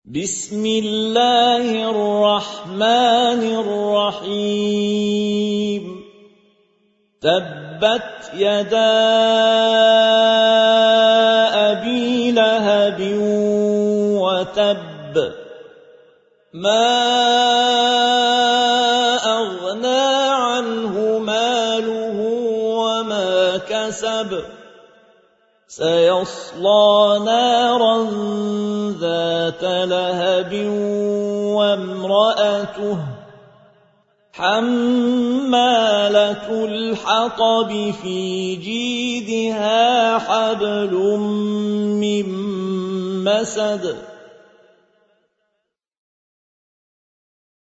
بسم الله الرحمن الرحيم تبت يدا أبي لهب وتب ما أغنى عنه ماله وما كسب سيصلى نارا ذات لهب وامرأته حمالة الحطب في جيدها حبل من مسد